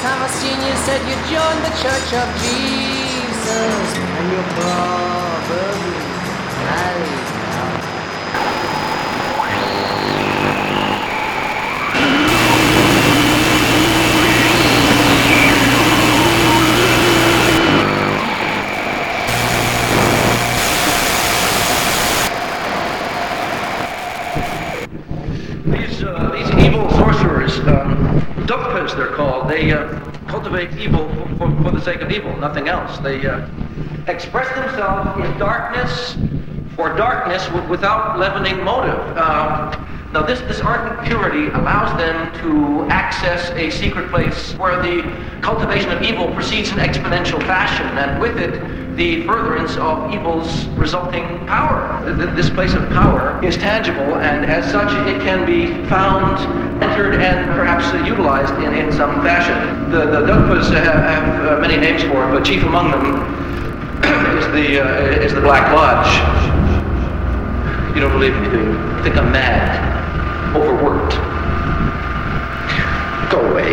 time I seen you said you joined the Church of Jesus, and you're probably married now. These evil sorcerers, Dugpas they're called, they cultivate evil for the sake of evil, nothing else. They express themselves in darkness for darkness without leavening motive. Now this ardent purity allows them to access a secret place where the cultivation of evil proceeds in exponential fashion, and with it the furtherance of evil's resulting power. This place of power is tangible, and as such it can be found, entered, and perhaps utilized in some fashion. The Dugpas have many names for it, but chief among them is the Black Lodge. You don't believe me, do you? You think I'm mad, overworked. Go away.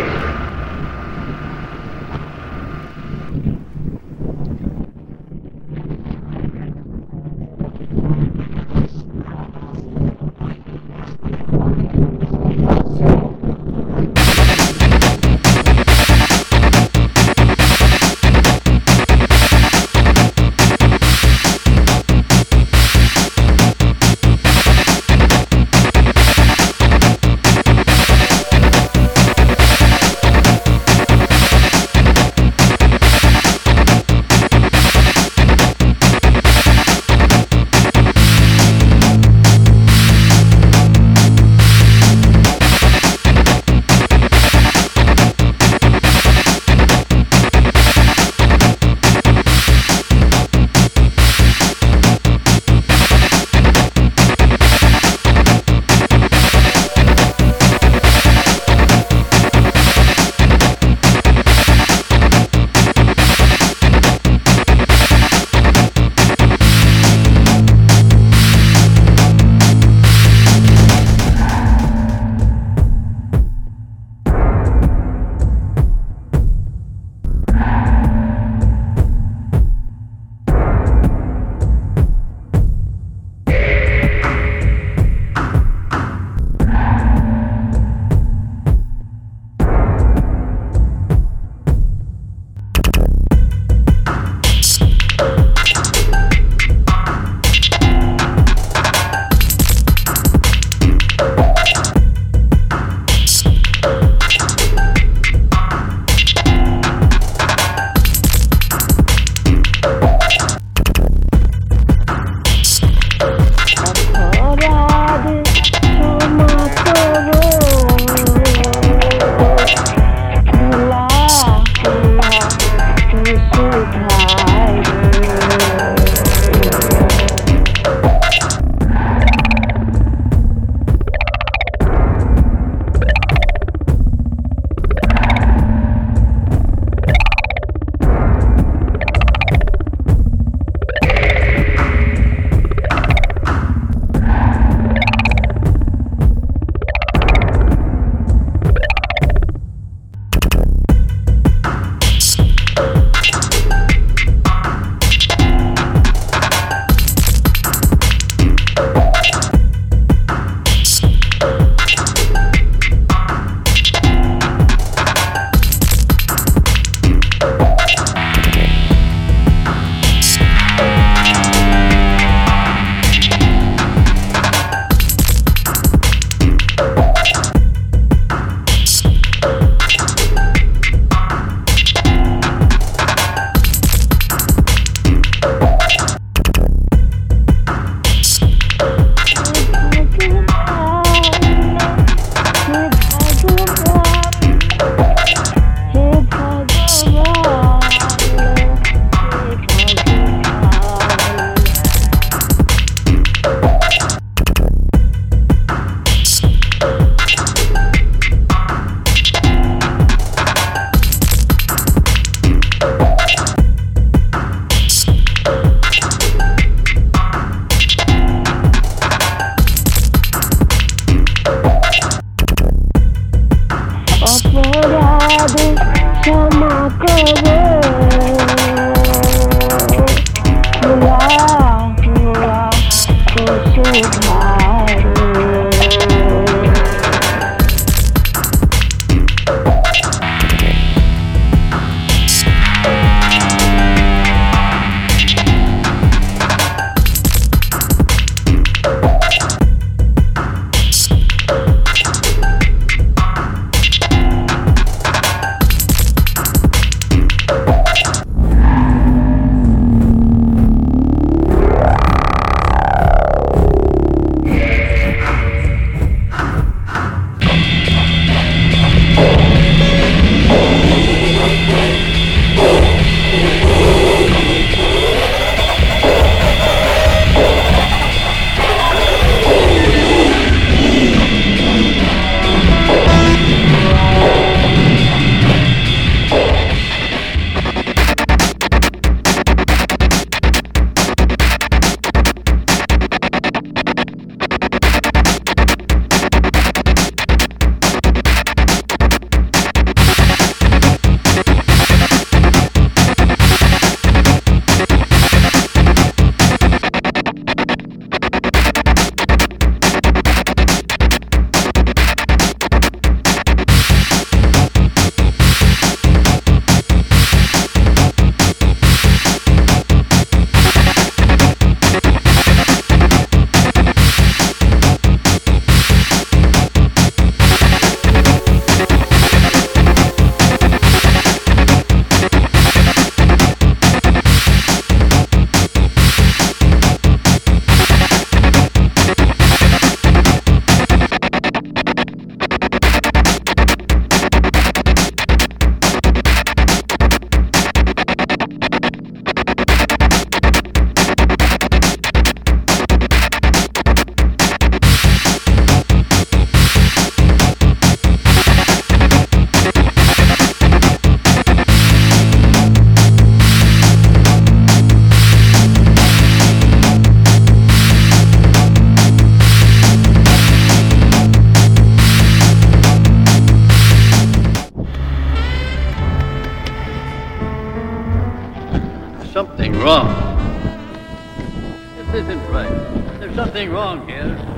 Something wrong. This isn't right. There's something wrong here.